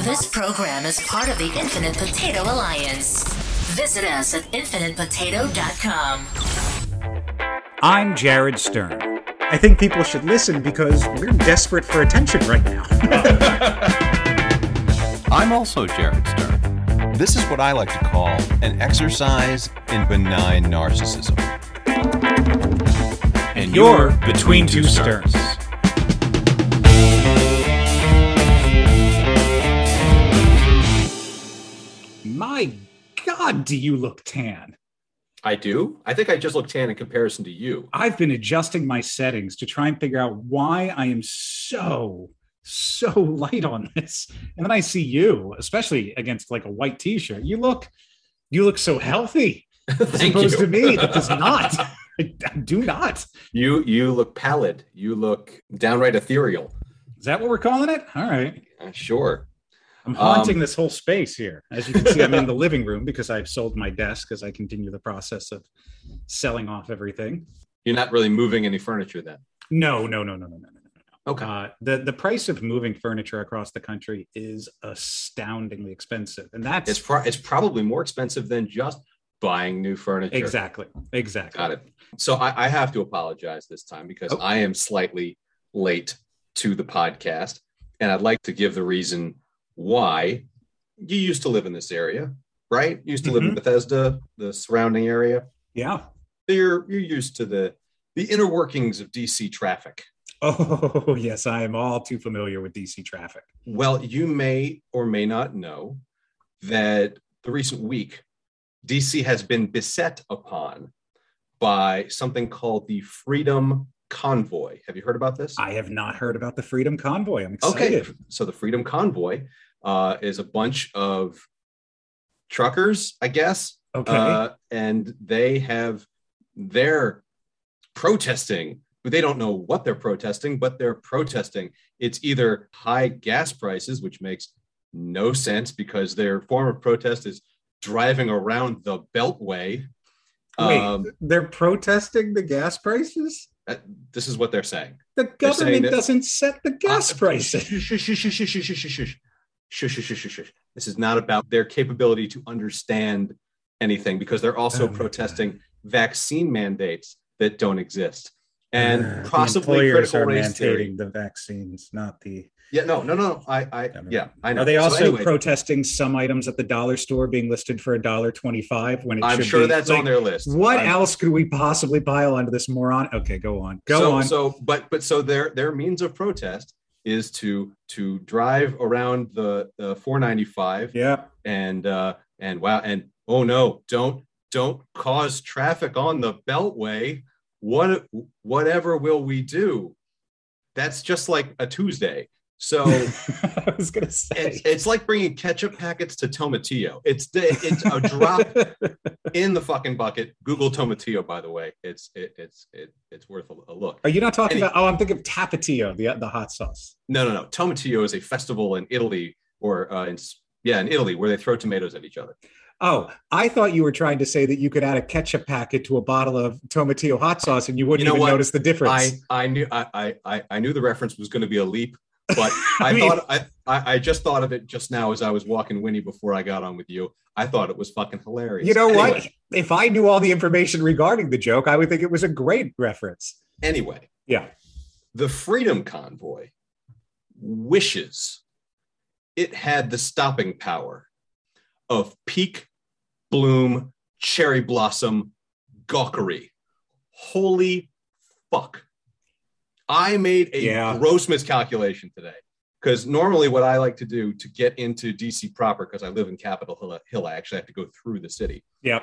This program is part of the Infinite Potato Alliance. Visit us at infinitepotato.com. I'm Jared Stern. I think people should listen because we're desperate for attention right now. I'm also Jared Stern. This is what I like to call an exercise in benign narcissism. And you're between two Sterns. My God, do you look tan? I do? I think I just look tan in comparison to you. I've been adjusting my settings to try and figure out why I am so light on this. And then I see you, especially against like a white t-shirt. You look so healthy. As opposed to me, that does not. I do not. You look pallid. You look downright ethereal. Is that what we're calling it? All right. Sure. I'm haunting this whole space here. As you can see, I'm in the living room because I've sold my desk as I continue the process of selling off everything. You're not really moving any furniture then? No. Okay. The price of moving furniture across the country is astoundingly expensive. And that's... It's probably more expensive than just buying new furniture. Exactly. Got it. So I have to apologize this time because I am slightly late to the podcast. And I'd like to give the reason why. You used to live in this area, right? You used to live in Bethesda, the surrounding area. Yeah. You're used to the inner workings of DC traffic. Oh, yes, I am all too familiar with DC traffic. Well, you may or may not know that the recent week, DC has been beset upon by something called the Freedom Convoy. Have you heard about this? I have not heard about the Freedom Convoy. I'm excited. Okay, so the Freedom Convoy is a bunch of truckers, I guess. Okay. And they're protesting, but they don't know what they're protesting, but they're protesting. It's either high gas prices, which makes no sense because their form of protest is driving around the Beltway. Wait, they're protesting the gas prices? This is what they're saying. The government doesn't set the gas prices. Shush. This is not about their capability to understand anything because they're also protesting vaccine mandates that don't exist. And possibly critical race theory. The vaccines, not the... Yeah, no. I know. Are they also protesting some items at the dollar store being listed for $1.25 when it I'm should sure be, that's on their list. What else could we possibly pile onto this moron? Okay, go on. Go on. So their means of protest is to drive around the 495. Yeah. And oh no, don't cause traffic on the Beltway. Whatever will we do? That's just like a Tuesday. So I was gonna say it's like bringing ketchup packets to Tomatillo. It's a drop in the fucking bucket. Google Tomatillo, by the way. It's worth a look. Are you not talking about? Oh, I'm thinking of Tapatio, the hot sauce. No. Tomatillo is a festival in Italy in Italy where they throw tomatoes at each other. Oh, I thought you were trying to say that you could add a ketchup packet to a bottle of Tomatillo hot sauce and you wouldn't even notice the difference. I knew the reference was going to be a leap, but I just thought of it just now as I was walking Winnie before I got on with you. I thought it was fucking hilarious. You know what? If I knew all the information regarding the joke, I would think it was a great reference. Anyway, yeah, the Freedom Convoy wishes it had the stopping power of peak bloom cherry blossom gawkery. Holy fuck. I made a gross miscalculation today because normally what I like to do to get into DC proper, because I live in Capitol Hill, I actually have to go through the city. Yeah.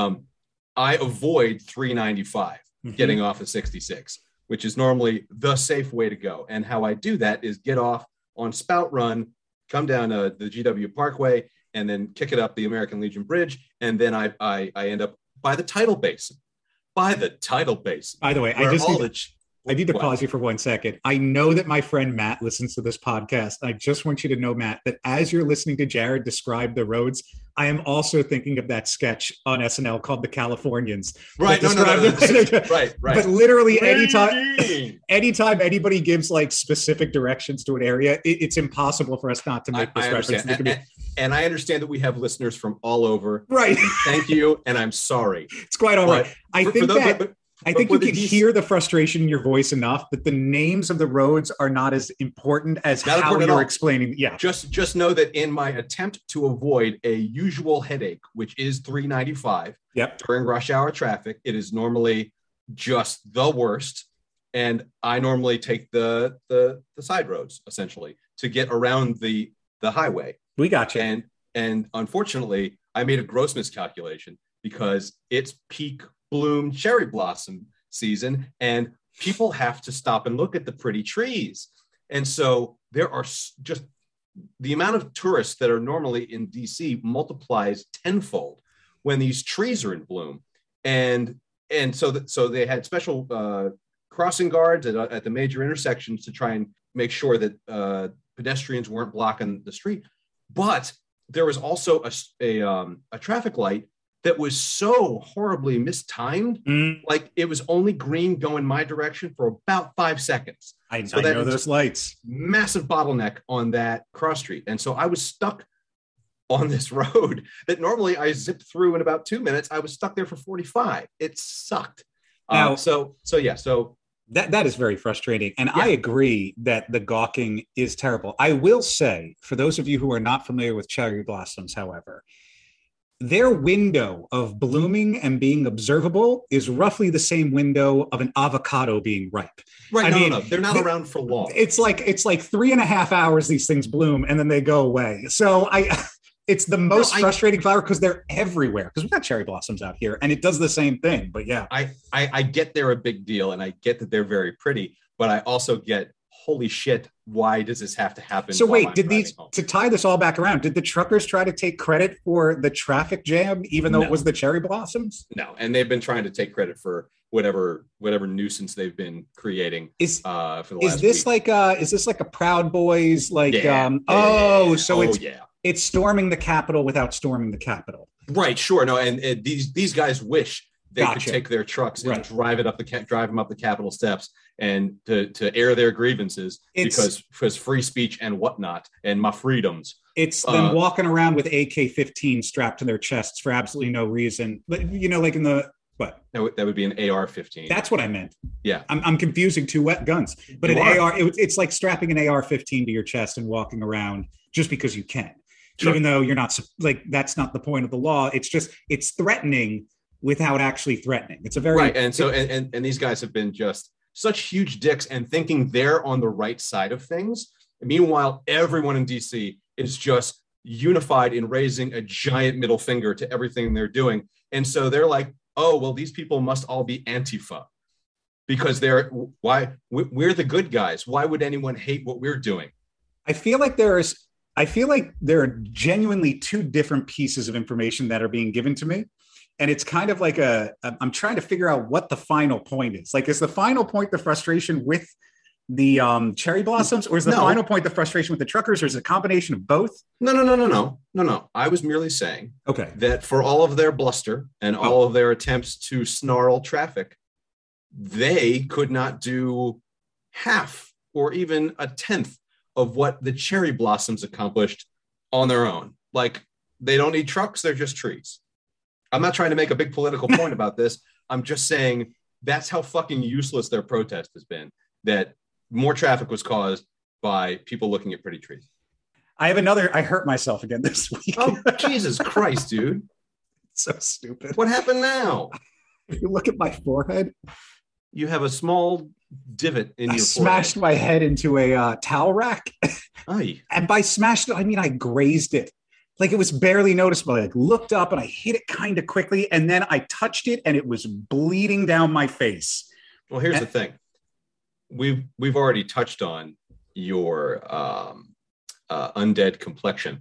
I avoid 395 getting off of 66, which is normally the safe way to go. And how I do that is get off on Spout Run, come down the GW Parkway, and then kick it up the American Legion Bridge, and then I end up by the tidal basin. By the way, I need to pause you for 1 second. I know that my friend Matt listens to this podcast. I just want you to know, Matt, that as you're listening to Jared describe the roads, I am also thinking of that sketch on SNL called The Californians. Right. No. Right. But literally anytime anybody gives like specific directions to an area, it's impossible for us not to make this reference. And I understand that we have listeners from all over. Right. Thank you. And I'm sorry. It's quite all right. I think you can hear the frustration in your voice enough that the names of the roads are not as important as how you're explaining. Yeah. Just know that in my attempt to avoid a usual headache, which is 395 during rush hour traffic, it is normally just the worst. And I normally take the side roads essentially to get around the highway. We got you. And unfortunately, I made a gross miscalculation because it's peak bloom cherry blossom season and people have to stop and look at the pretty trees. And so there are just the amount of tourists that are normally in DC multiplies tenfold when these trees are in bloom. And so they had special crossing guards at the major intersections to try and make sure that pedestrians weren't blocking the street. But there was also a traffic light that was so horribly mistimed. Like it was only green going my direction for about 5 seconds. I know those lights. Massive bottleneck on that cross street. And so I was stuck on this road that normally I zipped through in about 2 minutes. I was stuck there for 45. It sucked. Now, So that is very frustrating. And I agree that the gawking is terrible. I will say, for those of you who are not familiar with cherry blossoms, however, their window of blooming and being observable is roughly the same window of an avocado being ripe. Right. No, they're not around for long. It's like 3.5 hours these things bloom and then they go away. So it's the most frustrating flower because they're everywhere. Because we've got cherry blossoms out here and it does the same thing. But yeah. I get they're a big deal and I get that they're very pretty, but I also get, holy shit, why does this have to happen? So wait, to tie this all back around, did the truckers try to take credit for the traffic jam, even though it was the cherry blossoms? No, and they've been trying to take credit for whatever nuisance they've been creating for the last week. Is this like a Proud Boys it's storming the Capitol without storming the Capitol? Right, sure. No, and these guys wish they could take their trucks and drive them up the Capitol steps and to air their grievances because free speech and whatnot and my freedoms. It's them walking around with AK-15 strapped to their chests for absolutely no reason. But like in the what? That would be an AR-15. That's what I meant. Yeah, I'm confusing two wet guns. But it's like strapping an AR-15 to your chest and walking around just because you can, even though you're not that's not the point of the law. It's just it's threatening without actually threatening. It's a very right. And so and these guys have been just such huge dicks and thinking they're on the right side of things. Meanwhile, everyone in DC is just unified in raising a giant middle finger to everything they're doing. And so they're like, oh, well, these people must all be Antifa because we're the good guys. Why would anyone hate what we're doing? I feel like there are genuinely two different pieces of information that are being given to me. And it's kind of like I'm trying to figure out what the final point is. Like, is the final point the frustration with the cherry blossoms, or is the final point the frustration with the truckers, or is it a combination of both? No. I was merely saying that for all of their bluster and all of their attempts to snarl traffic, they could not do half or even a tenth of what the cherry blossoms accomplished on their own. Like, they don't need trucks, they're just trees. I'm not trying to make a big political point about this. I'm just saying that's how fucking useless their protest has been, that more traffic was caused by people looking at pretty trees. I hurt myself again this week. Oh, Jesus Christ, dude. It's so stupid. What happened now? If you look at my forehead, you have a small divot in your forehead. I smashed my head into a towel rack. Aye. And by smashed it, I mean I grazed it. Like, it was barely noticeable. I looked up and I hit it kind of quickly, and then I touched it and it was bleeding down my face. Well, here's the thing. We've already touched on your undead complexion.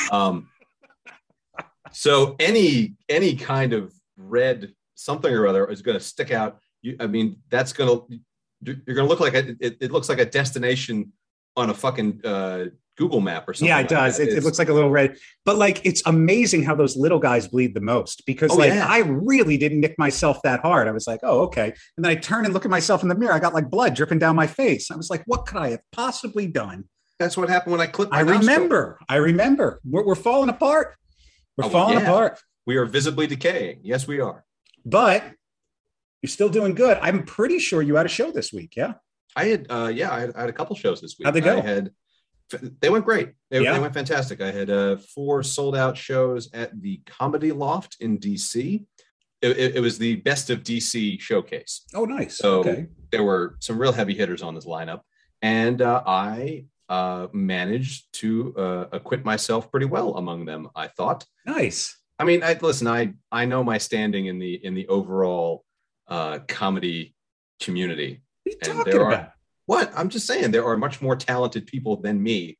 So any kind of red something or other is going to stick out. You're going to look like it looks like a destination on a fucking Google map or something. Yeah, it does. It looks like a little red, but like it's amazing how those little guys bleed the most because I really didn't nick myself that hard. I was like, oh, okay. And then I turn and look at myself in the mirror. I got like blood dripping down my face. I was like, what could I have possibly done? That's what happened when I clipped my I remember. We're falling apart. We're falling apart. We are visibly decaying. Yes, we are. But you're still doing good. I'm pretty sure you had a show this week. Yeah. I had a couple shows this week. How'd they go? They went great. They went fantastic. I had 4 sold out shows at the Comedy Loft in DC. It was the Best of DC showcase. Oh, nice. So there were some real heavy hitters on this lineup. And I managed to acquit myself pretty well among them, I thought. Nice. I mean, I know my standing in the overall comedy community. What are you talking about? What? I'm just saying there are much more talented people than me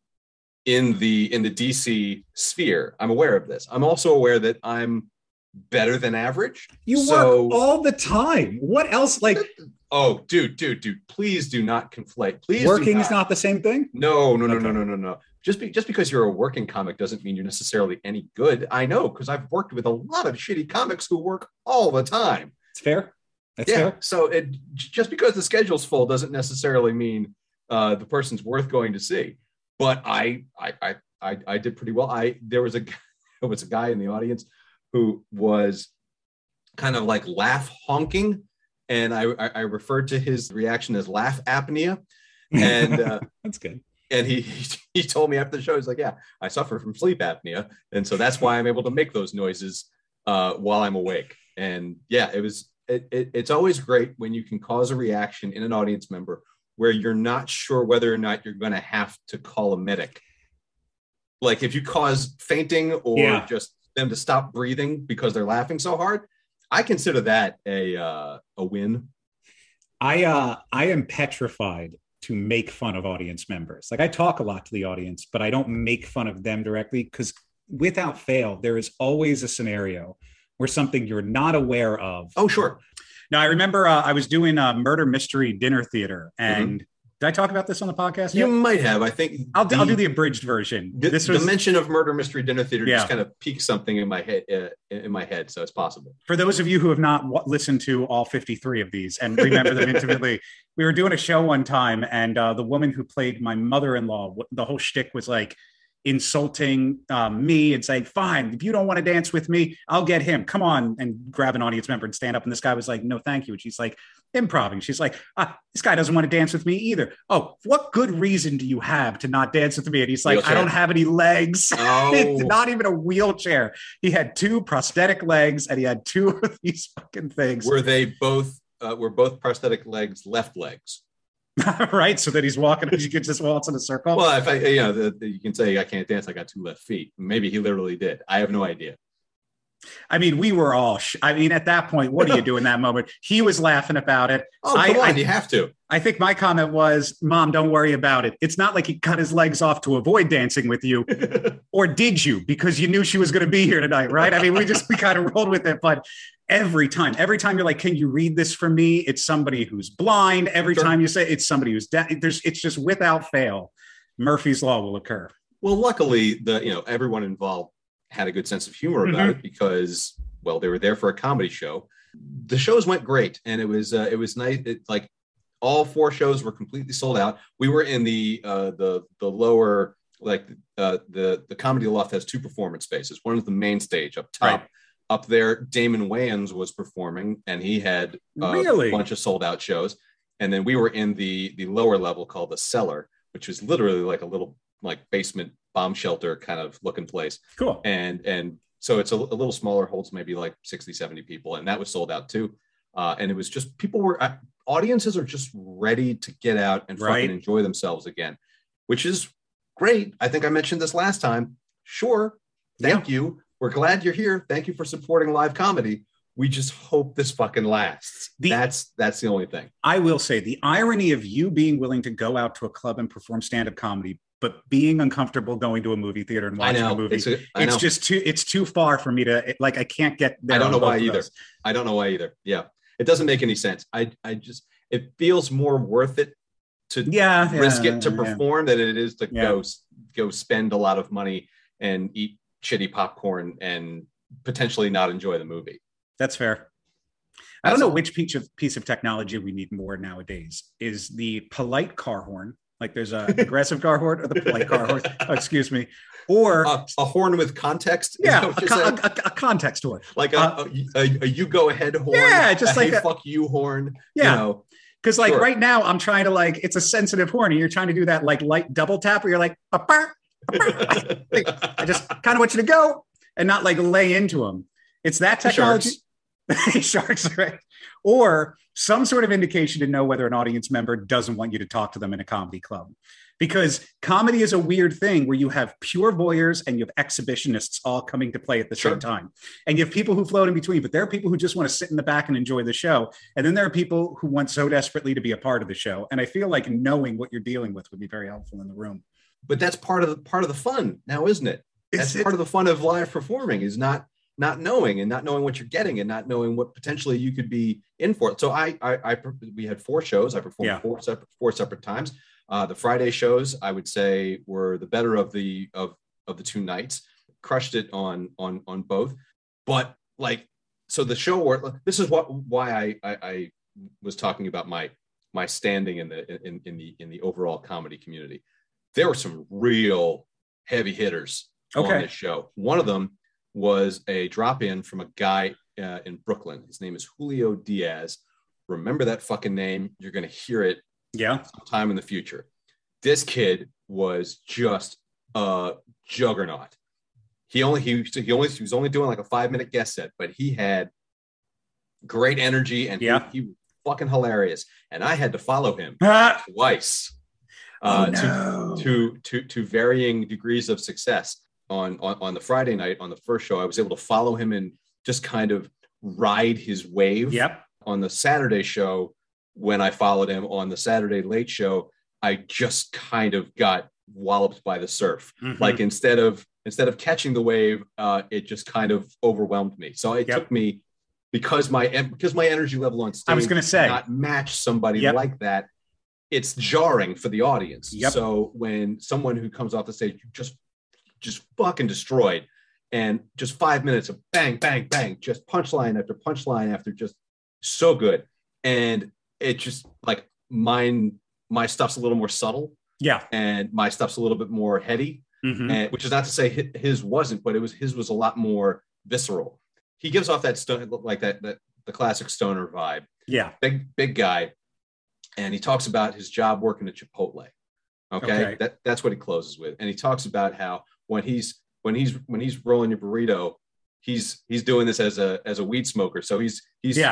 in the DC sphere. I'm aware of this. I'm also aware that I'm better than average. You work all the time. What else? Like, oh, dude, please do not conflate. Please, working is not the same thing. No. Just because you're a working comic doesn't mean you're necessarily any good. I know because I've worked with a lot of shitty comics who work all the time. It's fair. That's fair. So just because the schedule's full doesn't necessarily mean the person's worth going to see. But I did pretty well. There was a guy in the audience who was kind of like laugh honking, and I referred to his reaction as laugh apnea. And that's good. And he told me after the show, he's like, yeah, I suffer from sleep apnea, and so that's why I'm able to make those noises while I'm awake. And yeah, it's always great when you can cause a reaction in an audience member where you're not sure whether or not you're going to have to call a medic. Like if you cause fainting or just them to stop breathing because they're laughing so hard, I consider that a win. I am petrified to make fun of audience members. Like I talk a lot to the audience, but I don't make fun of them directly because without fail, there is always a scenario where something you're not aware of. Oh, sure. Now, I remember I was doing a murder mystery dinner theater. And did I talk about this on the podcast? You might have. I think I'll do the abridged version. The mention of murder mystery dinner theater just kind of piqued something in my head. So it's possible. For those of you who have not listened to all 53 of these and remember them intimately, we were doing a show one time and the woman who played my mother-in-law, the whole shtick was like, insulting me and saying, fine, if you don't want to dance with me, I'll get him. Come on, and grab an audience member and stand up. And this guy was like, no, thank you. And she's like, improving. She's like, this guy doesn't want to dance with me either. Oh, what good reason do you have to not dance with me? And he's like, wheelchair. I don't have any legs. Oh. Not even a wheelchair. He had 2 prosthetic legs and he had 2 of these fucking things. Were they both, were both prosthetic legs left legs? Right, so that he's walking, you could just waltz in a circle. Well, if you can say I can't dance, I got 2 left feet. Maybe he literally did. I have no idea. I mean, we were all. At that point, what do you do in that moment? He was laughing about it. Oh, come on, you have to. I think my comment was, "Mom, don't worry about it. It's not like he cut his legs off to avoid dancing with you, or did you? Because you knew she was going to be here tonight, right? I mean, we kind of rolled with it, but." Every time you're like, can you read this for me? It's somebody who's blind. Every time you say it's somebody who's deaf, it's just without fail, Murphy's Law will occur. Well, luckily, everyone involved had a good sense of humor about it because, well, they were there for a comedy show. The shows went great, and it was nice. Like all 4 shows were completely sold out. We were in the lower, like the Comedy Loft has 2 performance spaces. One is the main stage up top. Right. Up there, Damon Wayans was performing, and he had a bunch of sold out shows. And then we were in the lower level called the Cellar, which was literally like a little like basement bomb shelter kind of looking place. Cool. And so it's a little smaller, holds maybe like 60, 70 people. And that was sold out too. And it was just audiences are just ready to get out and fucking enjoy themselves again, which is great. I think I mentioned this last time. Sure. Thank you. We're glad you're here. Thank you for supporting live comedy. We just hope this fucking lasts. That's the only thing. I will say the irony of you being willing to go out to a club and perform stand-up comedy, but being uncomfortable going to a movie theater and watching a movie. It's too far for me to like. I can't get there. I don't know why either. Yeah, it doesn't make any sense. It feels more worth it to Yeah, risk yeah, it to yeah. perform than it is to Yeah. go spend a lot of money and eat shitty popcorn and potentially not enjoy the movie. That's fair. I don't That's know all. which piece of technology we need more nowadays. Is the polite car horn, like there's a aggressive car horn, or the polite car horn? Oh, excuse me. Or A horn with context. Is yeah, that what you're saying? a context horn. Like a you go ahead horn. Yeah, just a like hey, a- fuck you horn. Yeah. You know, Because like Sure. right now, I'm trying to like, it's a sensitive horn, and you're trying to do that like light double tap where you're like, "Ba-ba, ba-ba." I just kind of want you to go and not like lay into them. It's that technology. Sharks, right? Or some sort of indication to know whether an audience member doesn't want you to talk to them in a comedy club. Because comedy is a weird thing where you have pure voyeurs and you have exhibitionists all coming to play at the Sure. same time. And you have people who float in between, but there are people who just want to sit in the back and enjoy the show. And then there are people who want so desperately to be a part of the show. And I feel like knowing what you're dealing with would be very helpful in the room. But that's part of the fun now, isn't it? That's part of the fun of live performing is not knowing and not knowing what you're getting and not knowing what potentially you could be in for. So we had 4 shows. I performed Yeah. four separate times. The Friday shows, I would say, were the better of the 2 nights. Crushed it on both. But like, so the show where this is why I was talking about my standing in the overall comedy community. There were some real heavy hitters on this show. One of them was a drop-in from a guy in Brooklyn. His name is Julio Diaz. Remember that fucking name. You're going to hear it sometime in the future. This kid was just a juggernaut. He was only doing like a 5-minute guest set, but he had great energy and he was fucking hilarious. And I had to follow him twice to varying degrees of success. On the Friday night, on the first show, I was able to follow him and just kind of ride his wave. Yep. On the Saturday show, when I followed him on the Saturday late show, I just kind of got walloped by the surf. Mhm. Like instead of catching the wave, it just kind of overwhelmed me. So it took me because my energy level on stage, I was going to say, did not match somebody like that. It's jarring for the audience. Yep. So when someone who comes off the stage just fucking destroyed, and just 5 minutes of bang, bang, bang, just punchline after just so good. And it just like my stuff's a little more subtle. Yeah. And my stuff's a little bit more heady, and, which is not to say his wasn't, but his was a lot more visceral. He gives off that the classic stoner vibe. Yeah. Big guy. And he talks about his job working at Chipotle. Okay. That's what he closes with. And he talks about how when he's rolling your burrito, he's doing this as a weed smoker. So he's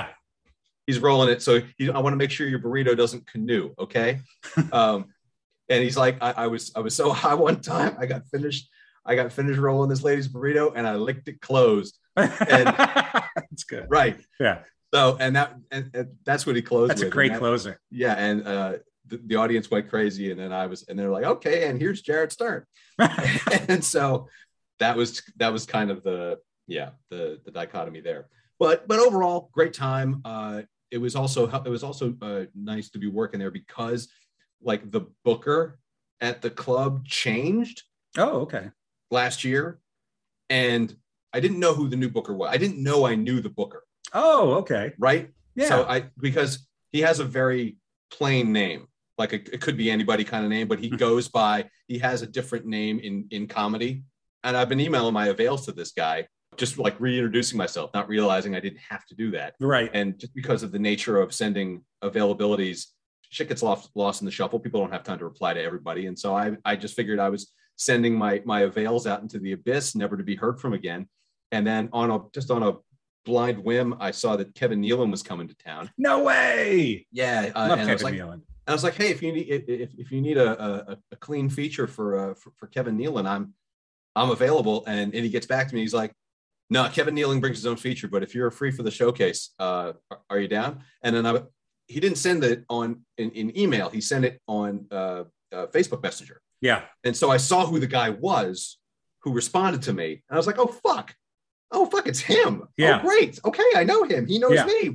rolling it. So I want to make sure your burrito doesn't canoe. Okay. And he's like, I was so high one time. I got finished rolling this lady's burrito and I licked it closed. And that's good. Right. Yeah. So, and that's what he closed with. That's a great closer. Yeah. And, the audience went crazy, and then and they're like, okay, and here's Jared Stern. And so that was kind of the dichotomy there. But overall, great time. It was also nice to be working there because like the booker at the club changed. Oh, okay. Last year, and I didn't know who the new booker was. I didn't know I knew the booker. Oh, okay. Right. Yeah. So because he has a very plain name. Like it could be anybody kind of name, but he has a different name in comedy. And I've been emailing my avails to this guy, just like reintroducing myself, not realizing I didn't have to do that. Right. And just because of the nature of sending availabilities, shit gets lost in the shuffle. People don't have time to reply to everybody. And so I just figured I was sending my avails out into the abyss, never to be heard from again. And then on a blind whim, I saw that Kevin Nealon was coming to town. No way. Yeah. Love and Kevin Nealon. I was like, hey, if you need a clean feature for Kevin Nealon, I'm available. And he gets back to me. He's like, no, Kevin Nealon brings his own feature, but if you're free for the showcase, are you down? And then he didn't send it in email. He sent it on Facebook Messenger. Yeah. And so I saw who the guy was who responded to me. And I was like, oh, fuck, it's him. Yeah. Oh, great. Okay, I know him. He knows me.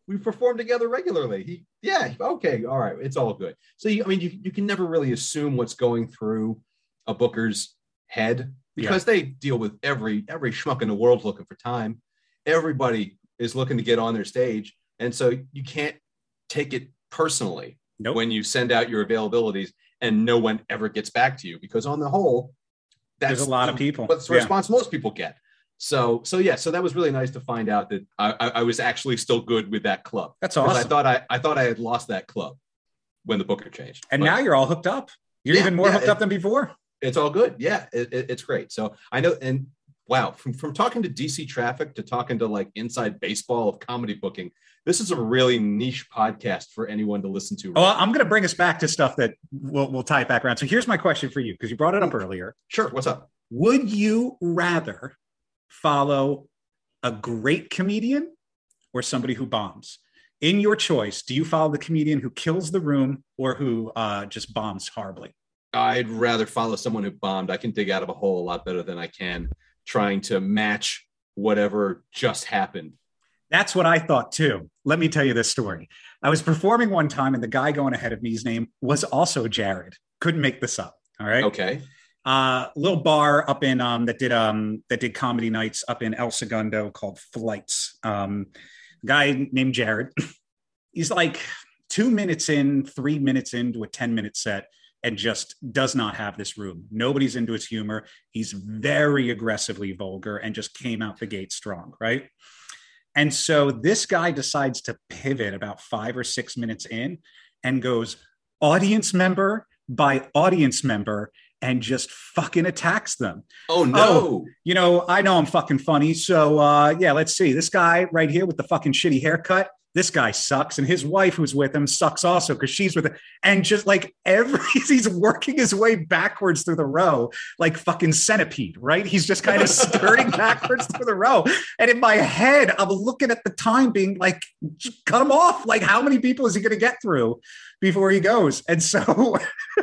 We perform together regularly. Okay, all right, it's all good. So you can never really assume what's going through a booker's head because they deal with every schmuck in the world looking for time. Everybody is looking to get on their stage, and so you can't take it personally when you send out your availabilities and no one ever gets back to you, because on the whole, there's a lot of people. That's the response most people get. So that was really nice to find out that I was actually still good with that club. That's awesome. I thought I had lost that club when the booker changed. And now you're all hooked up. You're even more hooked up than before. It's all good. Yeah, it's great. So I know, and wow, from talking to DC Traffic to talking to like inside baseball of comedy booking, this is a really niche podcast for anyone to listen to. Well, I'm going to bring us back to stuff that we'll tie it back around. So here's my question for you, because you brought it up earlier. Sure. What's up? Would you rather follow a great comedian or somebody who bombs? In your choice, do you follow the comedian who kills the room or who just bombs horribly? I'd rather follow someone who bombed. I can dig out of a hole a lot better than I can trying to match whatever just happened. That's what I thought too. Let me tell you this story. I was performing one time and the guy going ahead of me's name was also Jared. Couldn't make this up. All right. Okay. Little bar up in that did comedy nights up in El Segundo called Flights. Guy named Jared. He's like 2 minutes in, 3 minutes into a 10-minute set and just does not have this room. Nobody's into his humor. He's very aggressively vulgar and just came out the gate strong, right? And so this guy decides to pivot about 5 or 6 minutes in and goes audience member by audience member and just fucking attacks them. Oh, no. I know I'm fucking funny. So, let's see. This guy right here with the fucking shitty haircut, this guy sucks. And his wife who's with him sucks also because she's with him. And just like he's working his way backwards through the row, like fucking centipede, right? He's just kind of skirting backwards through the row. And in my head, I'm looking at the time being like, cut him off. Like, how many people is he going to get through before he goes? And so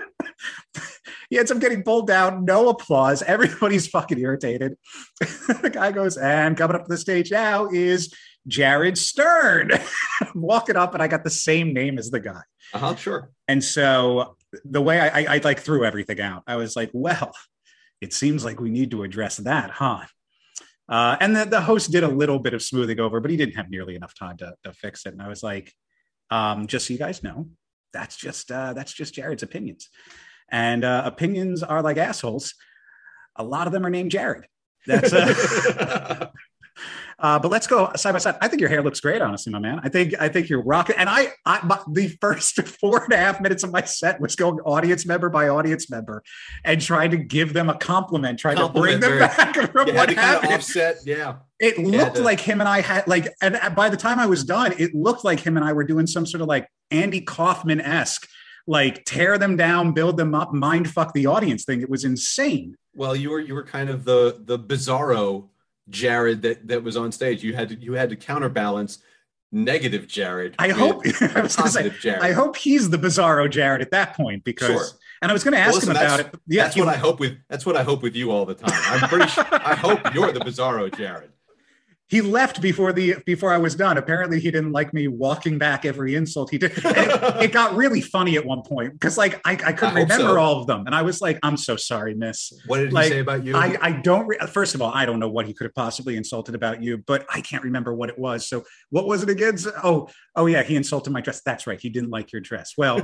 he ends up getting pulled down. No applause. Everybody's fucking irritated. The guy goes, and coming up to the stage now is Jared Stern. I'm walking up and I got the same name as the guy. Sure. And so the way I like threw everything out, I was like, well, it seems like we need to address that, huh? And the host did a little bit of smoothing over, but he didn't have nearly enough time to fix it. And I was like, just so you guys know, that's just Jared's opinions. And opinions are like assholes. A lot of them are named Jared. That's but let's go side by side. I think your hair looks great, honestly, my man. I think you're rocking. And the first 4.5 minutes of my set was going audience member by audience member and trying to give them a compliment, trying to bring them back from what happened. Offset, yeah. It looked like him and I had and by the time I was done, it looked like him and I were doing some sort of like Andy Kaufman-esque, like tear them down, build them up, mind fuck the audience thing. It was insane. Well, you were kind of the bizarro Jared that was on stage. You had to counterbalance negative Jared. I hope Jared. I hope he's the bizarro Jared at that point because. Sure. And I was going to ask him about it. Yeah, that's what I hope with. That's what I hope with you all the time. I'm pretty sure. I hope you're the bizarro Jared. He left before I was done. Apparently, he didn't like me walking back every insult he did. It got really funny at one point because, like, I couldn't remember all of them, and I was like, "I'm so sorry, miss." What did he say about you? I don't. First of all, I don't know what he could have possibly insulted about you, but I can't remember what it was. So, what was it again? Oh yeah, he insulted my dress. That's right. He didn't like your dress. Well,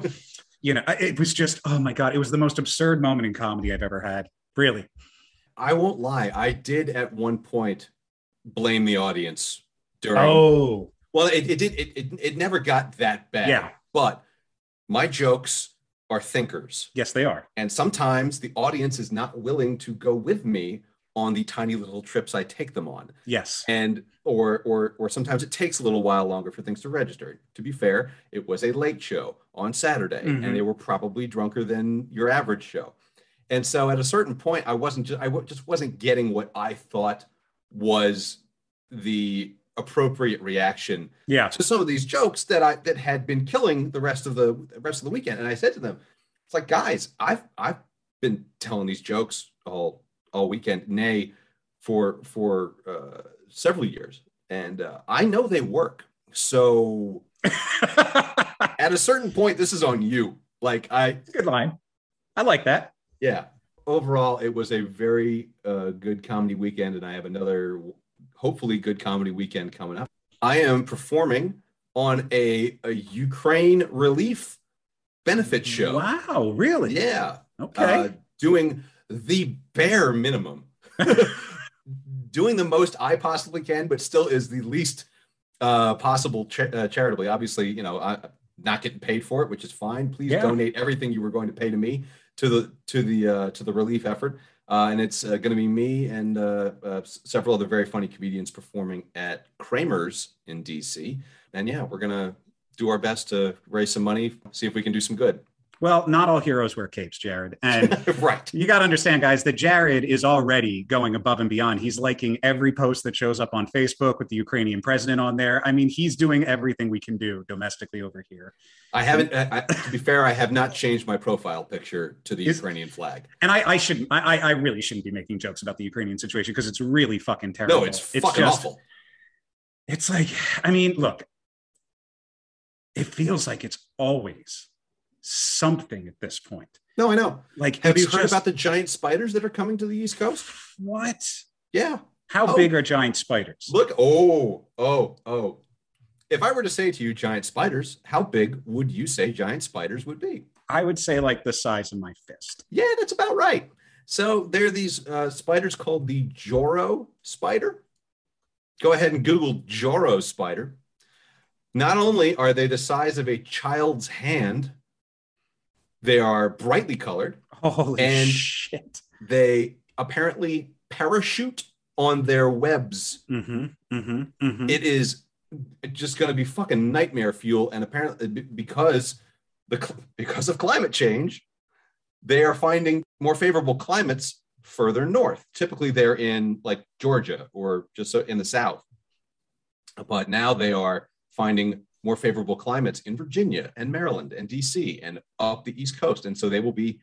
it was just, oh my God, it was the most absurd moment in comedy I've ever had. Really. I won't lie. I did at one point blame the audience during. Oh, well, it never got that bad. Yeah, but my jokes are thinkers. Yes, they are. And sometimes the audience is not willing to go with me on the tiny little trips I take them on. Yes. And or sometimes it takes a little while longer for things to register. To be fair, it was a late show on Saturday, and they were probably drunker than your average show. And so at a certain point, I just wasn't getting what I thought was the appropriate reaction to some of these jokes that had been killing the rest of the weekend. And I said to them, it's like, guys, I've been telling these jokes all weekend, nay, for several years, and I know they work. So at a certain point, this is on you. Good line. I like that. Yeah. Overall, it was a very good comedy weekend, and I have another hopefully good comedy weekend coming up. I am performing on a Ukraine relief benefit show. Wow, really? Yeah. Okay. Doing the bare minimum. Doing the most I possibly can, but still is the least possible charitably. Obviously, I'm not getting paid for it, which is fine. Please donate everything you were going to pay to me to the relief effort. And it's going to be me and several other very funny comedians performing at Kramer's in DC. And yeah, we're going to do our best to raise some money, see if we can do some good. Well, not all heroes wear capes, Jared. And right. You got to understand, guys, that Jared is already going above and beyond. He's liking every post that shows up on Facebook with the Ukrainian president on there. I mean, he's doing everything we can do domestically over here. I haven't, to be fair, I have not changed my profile picture to the Ukrainian flag. And I really shouldn't be making jokes about the Ukrainian situation because it's really fucking terrible. No, it's fucking awful. It's like, I mean, look, it feels like it's always something at this point. No, I know. Like, have you heard about the giant spiders that are coming to the East Coast? What? Yeah. How big are giant spiders? Look, if I were to say to you giant spiders, how big would you say giant spiders would be? I would say like the size of my fist. Yeah, that's about right. So there are these spiders called the Joro spider. Go ahead and Google Joro spider. Not only are they the size of a child's hand, they are brightly colored. Holy shit. They apparently parachute on their webs. It is just going to be fucking nightmare fuel. And apparently because of climate change, they are finding more favorable climates further north. Typically they're in like Georgia or just in the South. But now they are finding more favorable climates in Virginia and Maryland and DC and up the East Coast. And so they will be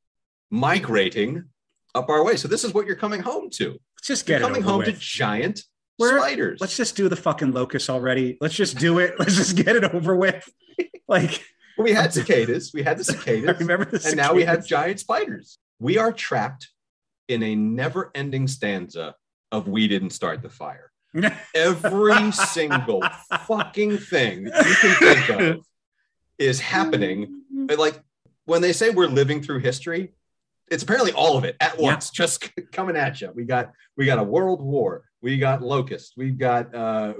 migrating up our way. So this is what you're coming home to. Let's just get coming home to giant spiders. Let's just do the fucking locusts already. Let's just do it. Let's just get it over with. Like, we had cicadas. We had the cicadas. I remember the cicadas. And now we have giant spiders. We are trapped in a never-ending stanza of "We didn't start the fire." Every single fucking thing that you can think of is happening. Like when they say we're living through history, it's apparently all of it at once, just coming at you. We got a world war. We got locusts. We've got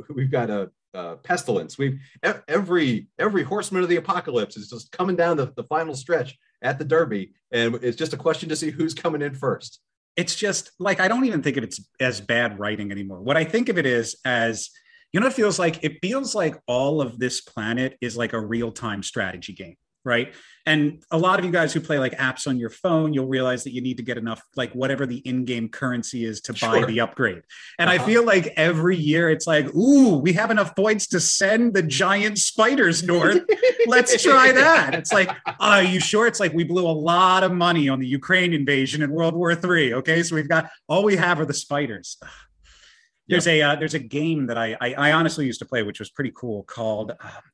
a pestilence. Every horseman of the apocalypse is just coming down the final stretch at the Derby, and it's just a question to see who's coming in first. It's just like, I don't even think of it as bad writing anymore. What I think of it is as, it feels like? It feels like all of this planet is like a real-time strategy game, right? And a lot of you guys who play like apps on your phone, you'll realize that you need to get enough, like whatever the in-game currency is to buy the upgrade. And I feel like every year it's like, ooh, we have enough points to send the giant spiders north. Let's try that. It's like, are you sure? It's like we blew a lot of money on the Ukraine invasion in World War III. Okay, so all we have are the spiders. There's a game that I honestly used to play, which was pretty cool, called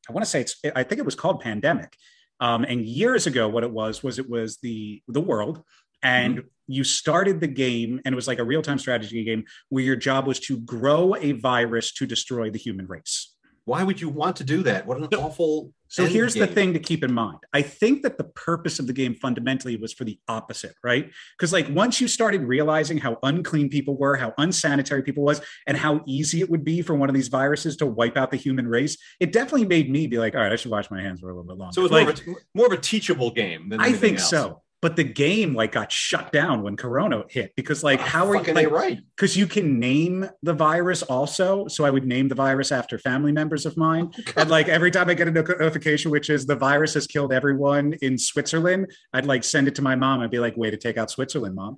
I think it was called Pandemic. And years ago, what it was the world, and you started the game, and it was like a real-time strategy game where your job was to grow a virus to destroy the human race. Why would you want to do that? What an awful. So here's the thing to keep in mind. I think that the purpose of the game fundamentally was for the opposite, right? Because like once you started realizing how unclean people were, how unsanitary people was, and how easy it would be for one of these viruses to wipe out the human race, it definitely made me be like, all right, I should wash my hands for a little bit longer. So it was more of a teachable game than anything else. So. But the game like got shut down when Corona hit because like how are you like, right? Because you can name the virus also. So I would name the virus after family members of mine. And like every time I get a notification, which is the virus has killed everyone in Switzerland, I'd like send it to my mom. I'd be like, way to take out Switzerland, Mom.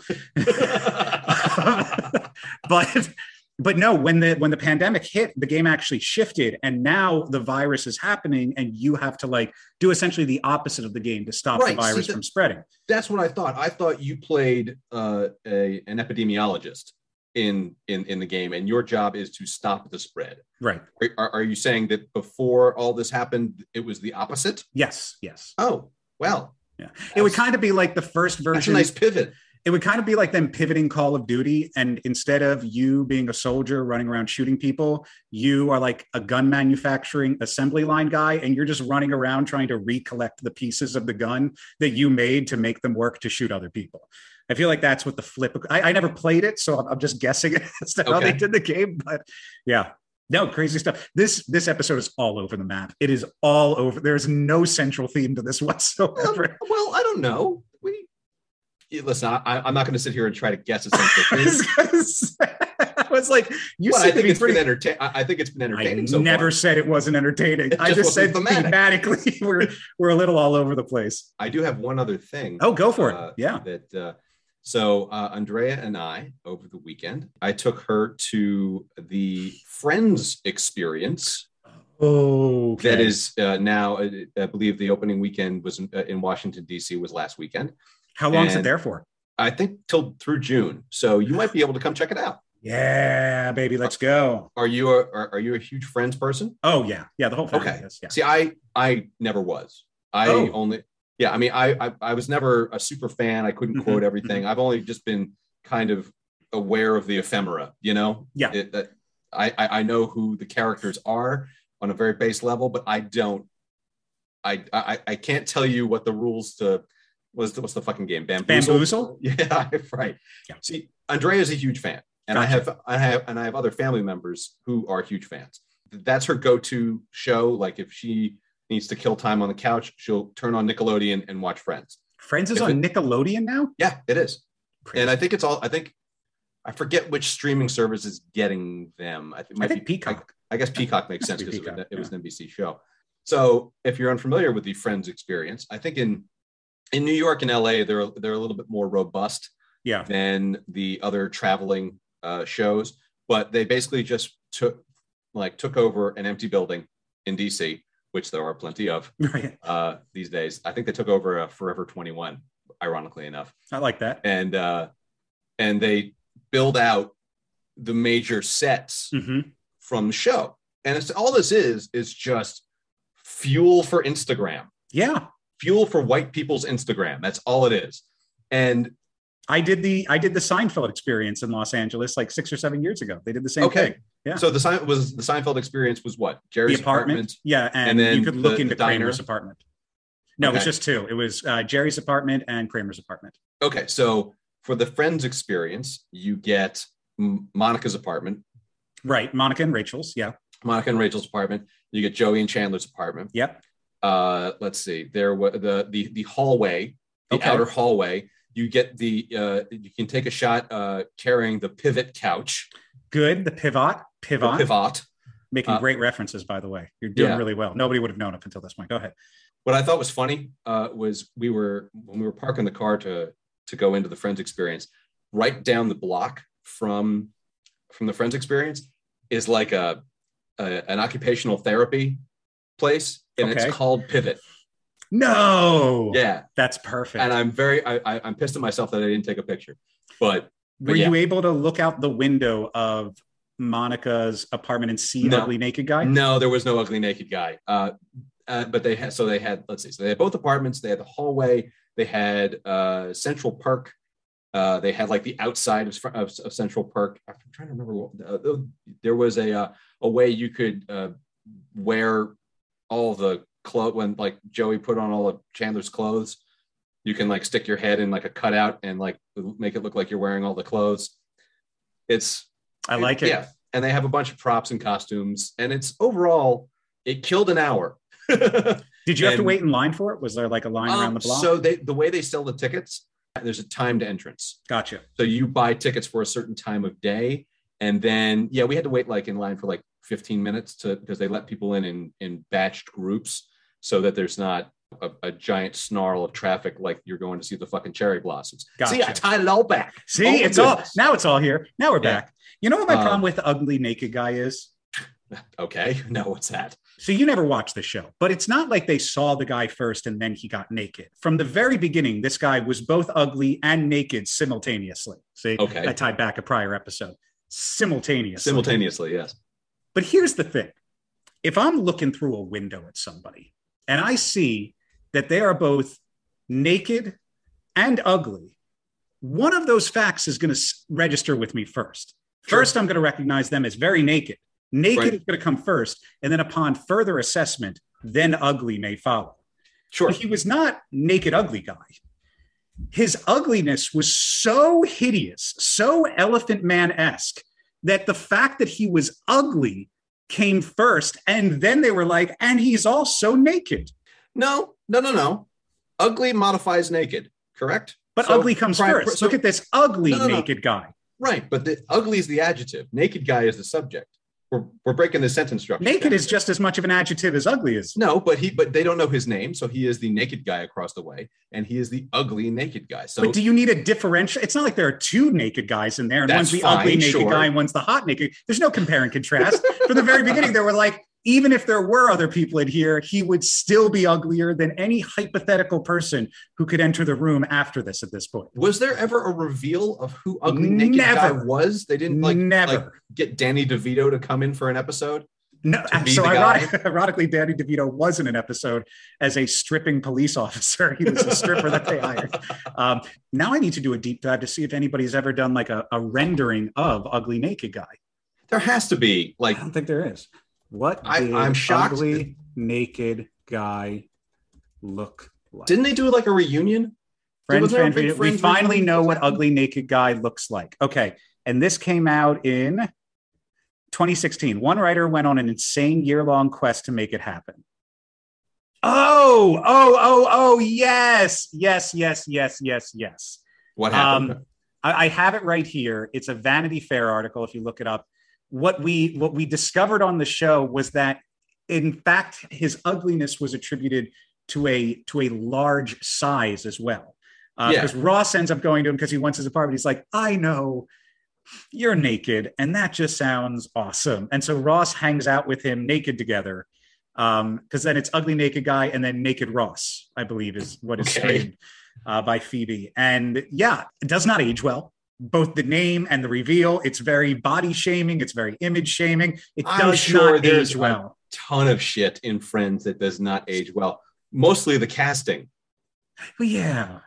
But no, when the pandemic hit, the game actually shifted, and now the virus is happening, and you have to like do essentially the opposite of the game to stop the virus from spreading. That's what I thought. I thought you played an epidemiologist. in the game, and your job is to stop the spread. Right. Are you saying that before all this happened, it was the opposite? Yes. Oh, well. Yeah. It would kind of be like the first version. That's a nice pivot. It would kind of be like them pivoting Call of Duty. And instead of you being a soldier running around shooting people, you are like a gun manufacturing assembly line guy. And you're just running around trying to recollect the pieces of the gun that you made to make them work to shoot other people. I feel like that's what the flip. I never played it, so I'm just guessing as to how they did the game. But yeah. No, crazy stuff. This episode is all over the map. It is all over. There's no central theme to this whatsoever. Well, I don't know. Listen, I'm not going to sit here and try to guess a central theme. I was like, you said I think it's been entertaining. I think it's been entertaining. I never said it wasn't entertaining. I just said thematically we're a little all over the place. I do have one other thing. Oh, go for it. Yeah. So Andrea and I, over the weekend, I took her to the Friends experience. Oh, okay. That is now, I believe the opening weekend was in Washington, D.C. was last weekend. How long is it there for? I think through June. So you might be able to come check it out. Yeah, baby, let's go. Are you a huge Friends person? Oh yeah, the whole family is. Yeah. See, I never was. I was never a super fan. I couldn't quote everything. I've only just been kind of aware of the ephemera, you know? Yeah. I know who the characters are on a very base level, but I can't tell you what the rules to what's the fucking game? Bamboozle? Yeah, right. Yeah. See, Andrea is a huge fan. And gotcha. I have other family members who are huge fans. That's her go-to show. Like if she needs to kill time on the couch, she'll turn on Nickelodeon and watch Friends. Friends is on Nickelodeon now? Yeah, it is. Crazy. And I think I forget which streaming service is getting them. I think be Peacock. I guess Peacock makes sense because it was an NBC show. So if you're unfamiliar with the Friends experience, I think in New York and LA, they're a little bit more robust than the other traveling shows. But they basically just took over an empty building in DC, which there are plenty of these days. I think they took over a Forever 21, ironically enough. I like that. And they build out the major sets from the show. And it's all this is just fuel for Instagram. Yeah. Fuel for white people's Instagram. That's all it is. And I did the Seinfeld experience in Los Angeles like 6 or 7 years ago. They did the same thing. Yeah. So the Seinfeld experience was what? Jerry's apartment. Yeah, and then you could look into Kramer's apartment. No, it was just two. It was Jerry's apartment and Kramer's apartment. Okay, so for the Friends experience, you get Monica's apartment. Right, Monica and Rachel's. Yeah. Monica and Rachel's apartment. You get Joey and Chandler's apartment. Yep. Let's see. There was the hallway, the outer hallway. You get you can take a shot carrying the pivot couch. Good. The pivot. Making great references, by the way. You're doing really well. Nobody would have known up until this point. Go ahead. What I thought was funny was when we were parking the car to go into the Friends experience, right down the block from the Friends experience is like an occupational therapy place, and it's called Pivot. No. Yeah. That's perfect. And I'm pissed at myself that I didn't take a picture. But were you able to look out the window of Monica's apartment and see an ugly naked guy? No, there was no ugly naked guy. But they had they had both apartments. They had the hallway. They had Central Park. They had like the outside of Central Park. I'm trying to remember there was a way you could wear all the clothes when like Joey put on all of Chandler's clothes. You can like stick your head in like a cutout and like make it look like you're wearing all the clothes. I like it. Yeah. And they have a bunch of props and costumes, and it's overall, it killed an hour. Did you have to wait in line for it? Was there like a line around the block? So the way they sell the tickets, there's a timed entrance. Gotcha. So you buy tickets for a certain time of day. And then, we had to wait like in line for like 15 minutes because they let people in batched groups so that there's not a giant snarl of traffic like you're going to see the fucking cherry blossoms. Gotcha. See, I tied it all back. See, it's all here. Now we're back. You know what my problem with the ugly naked guy is? Okay, now what's that? So you never watched the show, but it's not like they saw the guy first and then he got naked. From the very beginning, this guy was both ugly and naked simultaneously. See, Okay. I tied back a prior episode. Simultaneously. Simultaneously, yes. But here's the thing. If I'm looking through a window at somebody and I see that they are both naked and ugly, one of those facts is going to register with me first. First, I'm going to recognize them as very naked. Naked is going to come first. And then upon further assessment, then ugly may follow. Sure. But he was not naked, ugly guy. His ugliness was so hideous, so Elephant Man-esque, that the fact that he was ugly came first. And then they were like, and he's also naked. No. Ugly modifies naked, correct? But so, ugly comes first. Look at this ugly naked guy. Right, but the ugly is the adjective. Naked guy is the subject. We're breaking the sentence structure. Naked is just as much of an adjective as ugly is. No, but they don't know his name, so he is the naked guy across the way, and he is the ugly naked guy. So, but do you need a differential? It's not like there are two naked guys in there, and one's the ugly naked guy, and one's the hot naked. There's no compare and contrast. From the very beginning, they were like, even if there were other people in here, he would still be uglier than any hypothetical person who could enter the room after this at this point. Was there ever a reveal of who ugly naked guy was? They didn't like get Danny DeVito to come in for an episode? No, so ironically, Danny DeVito was in an episode as a stripping police officer. He was a stripper that they hired. Now I need to do a deep dive to see if anybody's ever done like a rendering of ugly naked guy. There has to be. Like, I don't think there is. What I'm shocked. Ugly naked guy look like? Didn't they do like a reunion? We finally know what ugly naked guy looks like. Okay, and this came out in 2016. One writer went on an insane year-long quest to make it happen. Oh, yes. What happened? I have it right here. It's a Vanity Fair article if you look it up. What we discovered on the show was that, in fact, his ugliness was attributed to a large size as well. Because Ross ends up going to him because he wants his apartment. He's like, I know you're naked, and that just sounds awesome. And so Ross hangs out with him naked together, because then it's ugly naked guy and then naked Ross, I believe is what is screened by Phoebe. And yeah, it does not age well. Both the name and the reveal, it's very body shaming, it's very image shaming. It does not age well. A ton of shit in Friends that does not age well. Mostly the casting. Well, yeah.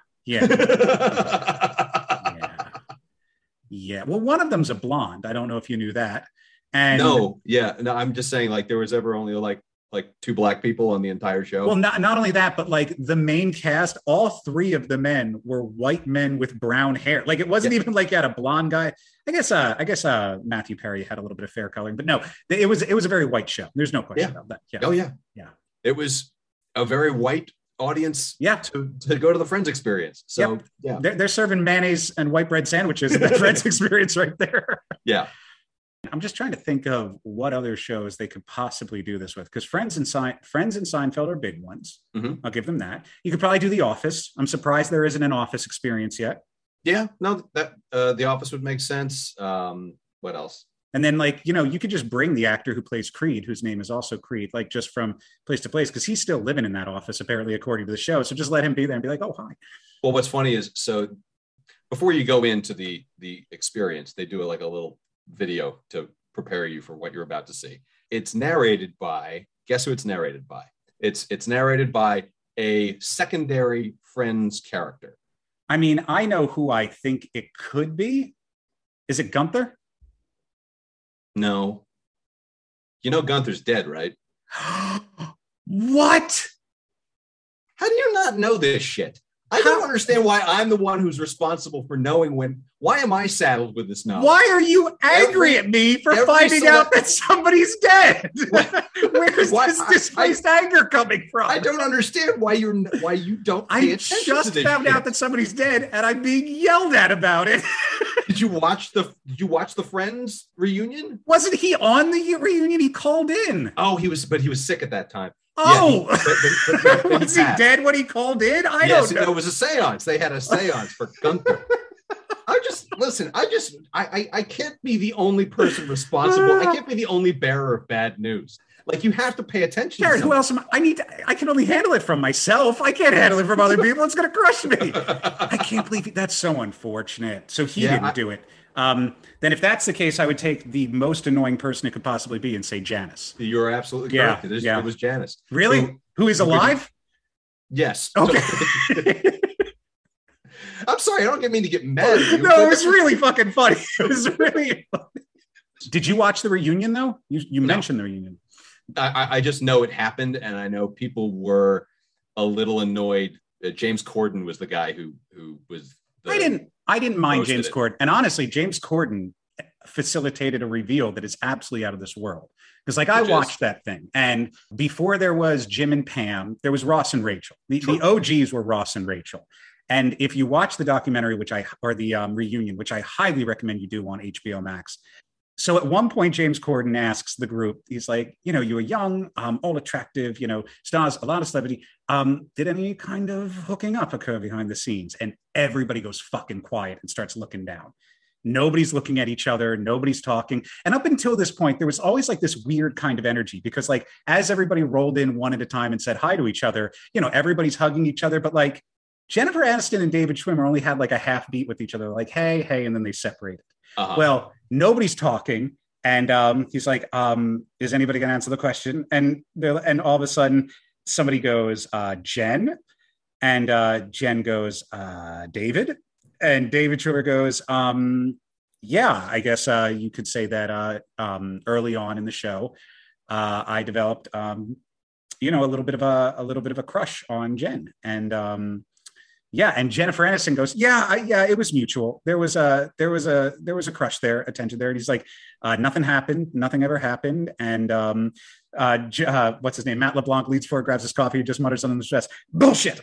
Well, one of them's a blonde. I don't know if you knew that. And no, I'm just saying, like, there was ever only like two black people on the entire show. Well, not only that, but like the main cast, all three of the men were white men with brown hair. Like, it wasn't even like you had a blonde guy. I guess Matthew Perry had a little bit of fair coloring, but no, it was a very white show. There's no question about that. Yeah. Oh yeah. It was a very white audience. Yeah. To go to the Friends experience. So they're serving mayonnaise and white bread sandwiches in that Friends experience right there. Yeah. I'm just trying to think of what other shows they could possibly do this with, because Friends and Seinfeld are big ones. Mm-hmm. I'll give them that. You could probably do The Office. I'm surprised there isn't an Office experience yet. Yeah, no, that The Office would make sense. What else? And then, like, you could just bring the actor who plays Creed, whose name is also Creed, like just from place to place, because he's still living in that office, apparently, according to the show. So just let him be there and be like, oh, hi. Well, what's funny is, so before you go into the experience, they do like a little video to prepare you for what you're about to see. It's narrated by, guess who it's narrated by? It's narrated by a secondary Friends character. I mean, I know who I think it could be. Is it Gunther? No. You know Gunther's dead, right? What? How do you not know this shit? I don't understand why I'm the one who's responsible for knowing when. Why am I saddled with this knowledge? Why are you angry at me for finding out that somebody's dead? Where's this displaced anger coming from? I don't understand why you don't pay attention to this. I just found out that somebody's dead, and I'm being yelled at about it. Did you watch the Friends reunion? Wasn't he on the reunion? He called in. Oh, he was sick at that time. Oh, yeah, was he dead when he called in? I don't know. It was a seance. They had a seance for Gunther. I can't be the only person responsible. I can't be the only bearer of bad news. Like, you have to pay attention. Jared, who else am I can only handle it from myself. I can't handle it from other people. It's going to crush me. I can't believe that's so unfortunate. So he didn't do it. Then if that's the case, I would take the most annoying person it could possibly be and say Janice. You're absolutely correct. It was Janice. Really? Who is alive? Yes. Okay. I'm sorry. I don't mean to get mad at you. No, it was really fucking funny. It was really funny. Did you watch the reunion, though? You mentioned the reunion. I just know it happened, and I know people were a little annoyed. James Corden was the guy who was. I didn't mind James Corden, and honestly, James Corden facilitated a reveal that is absolutely out of this world. Because I watched that thing, and before there was Jim and Pam, there was Ross and Rachel. The OGs were Ross and Rachel. And if you watch the documentary, or the reunion, which I highly recommend you do on HBO Max. So at one point, James Corden asks the group, he's like, you were young, all attractive, stars, a lot of celebrity. Did any kind of hooking up occur behind the scenes? And everybody goes fucking quiet and starts looking down. Nobody's looking at each other. Nobody's talking. And up until this point, there was always like this weird kind of energy because like as everybody rolled in one at a time and said hi to each other, everybody's hugging each other. But like Jennifer Aniston and David Schwimmer only had like a half beat with each other, like, hey, and then they separated. Uh-huh. Well, nobody's talking. And he's like, is anybody going to answer the question? And all of a sudden somebody goes, Jen. And Jen goes, David. And David Schwimmer goes, yeah, I guess you could say that early on in the show, I developed, a little bit of a crush on Jen. And and Jennifer Aniston goes, it was mutual. There was a crush there, attention there. And he's like, nothing happened. Nothing ever happened. And what's his name? Matt LeBlanc leads forward, grabs his coffee, and just mutters under the stress, bullshit.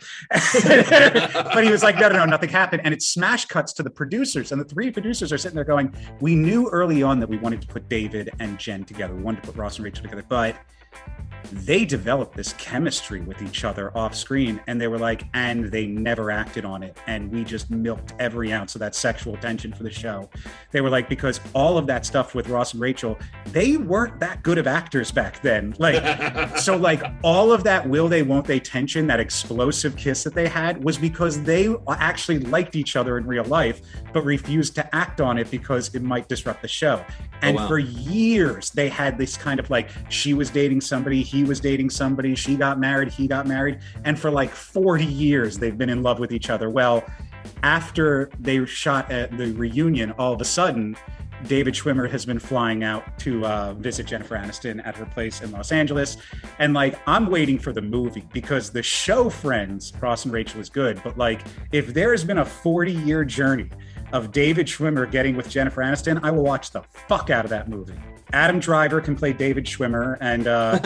But he was like, no, nothing happened. And it smash cuts to the producers. And the three producers are sitting there going, we knew early on that we wanted to put David and Jen together. We wanted to put Ross and Rachel together, but they developed this chemistry with each other off screen, and they were like, and they never acted on it. And we just milked every ounce of that sexual tension for the show. They were like, because all of that stuff with Ross and Rachel, they weren't that good of actors back then. Like, so like all of that will they, won't they tension, that explosive kiss that they had was because they actually liked each other in real life, but refused to act on it because it might disrupt the show. And for years, they had this kind of like, she was dating somebody, he was dating somebody, she got married, he got married. And for like 40 years, they've been in love with each other. Well, after they shot at the reunion, all of a sudden, David Schwimmer has been flying out to visit Jennifer Aniston at her place in Los Angeles. And like, I'm waiting for the movie because the show Friends, Ross and Rachel is good. But like, if there has been a 40-year journey of David Schwimmer getting with Jennifer Aniston, I will watch the fuck out of that movie. Adam Driver can play David Schwimmer, and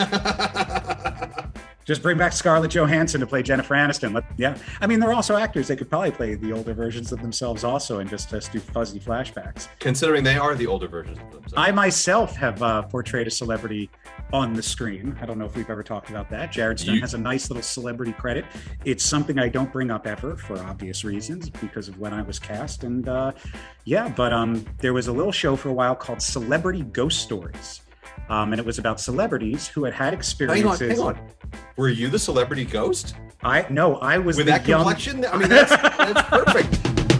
just bring back Scarlett Johansson to play Jennifer Aniston. I mean, they're also actors. They could probably play the older versions of themselves also and just do fuzzy flashbacks. Considering they are the older versions of themselves. I myself have portrayed a celebrity on the screen. I don't know if we've ever talked about that. Jared Stern has a nice little celebrity credit. It's something I don't bring up ever for obvious reasons because of when I was cast. And but there was a little show for a while called Celebrity Ghost Stories. And it was about celebrities who had experiences. Hang on. Were you the celebrity ghost? I was with that complexion. I mean, that's perfect.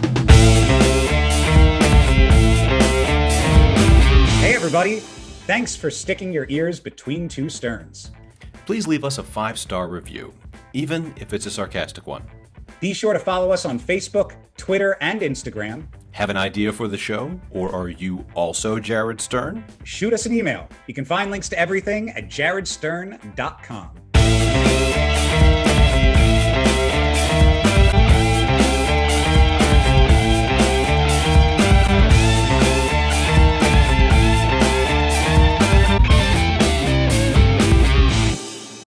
Hey, everybody! Thanks for sticking your ears between two Sterns. Please leave us a 5-star review, even if it's a sarcastic one. Be sure to follow us on Facebook, Twitter, and Instagram. Have an idea for the show? Or are you also Jared Stern? Shoot us an email. You can find links to everything at jaredstern.com.